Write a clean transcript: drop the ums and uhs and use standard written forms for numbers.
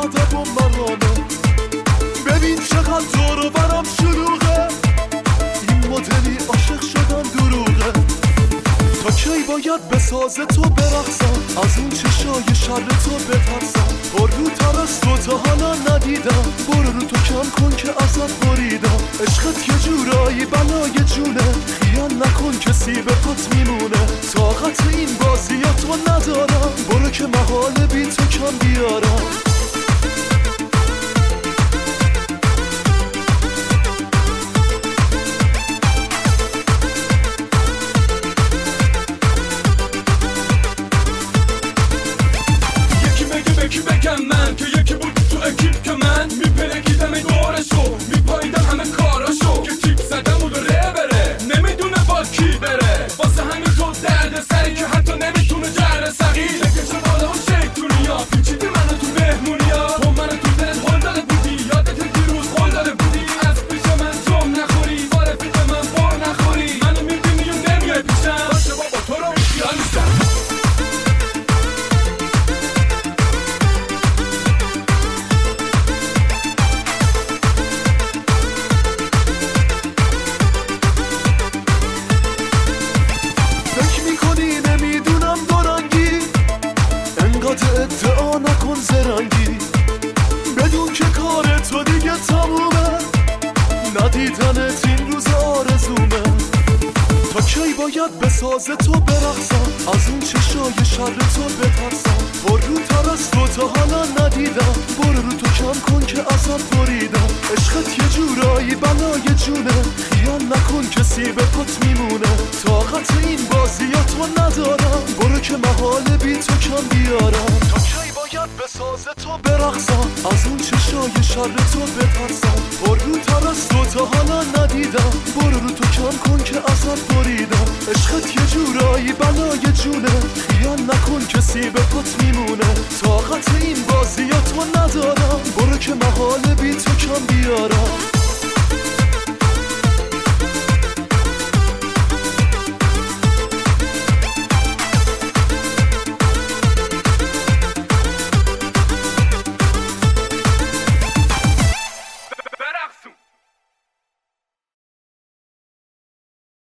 ادب و مرامه. ببین چقدر دور و برم شلوغه، این مدلی عاشق شدن دروغه. تا کی باید بساز تو برقصم، از این چشای شر تو بترسم. پرروتر از تو تا حالا ندیدم، برو رو تو کم کن که ازت بریدم. عشقت یه جورایی بلای جونه، خیال نکن کسی به پات میمونه. طاقت این بازیاتو ندارم، برو که محاله بی تو کم بیارم. یکی بگم من که یکی بود تو اکیپ که من میپلکیدم دورشو، میپاییدم همه کاراشو، که تیپ زدم و ره بره، نمیدونه با کی بره. واسه همین تو درد سری که حتی نمیتونه جره سقی بکشه بالا و شیطونیا. پیچیدی منو تو مهمونیا، تو منو تو دلت هل داده بودی، یادت دیروز هل داده بودی. از پیش من جم نخوری، با رفیق من بر نخوری. منو میبینی و نمیای پیشم، باشه بابا تو رو بیخیال میشم. ادعا نکن زرنگی، بدون که کار تو دیگه تمومه. ندیدنت این روز آرزومه. تا کی باید بساز تو برقصم، از این چشای شر تو بترسم. پرروتر از تو تا حالا ندیدم، برو رو تو کم کن که ازت بریدم. عشقت یه جورایی بلای جونه، خیال نکن کسی به پات میمونه. طاقت این بازیاتو ندارم، برو که محاله بی تو کم بیارم. تا کی باید بساز تو برقصم، از اون چشای شر تو بترسم. پرروتر از تو تا حالا ندیدم، برو رو تو کم کن که ازت بریدم. عشقت یه جورایی بلای جونه، خیال نکن کسی به پات میمونه. طاقت این بازیاتو ندارم، برو که محاله بی تو کم بیارم.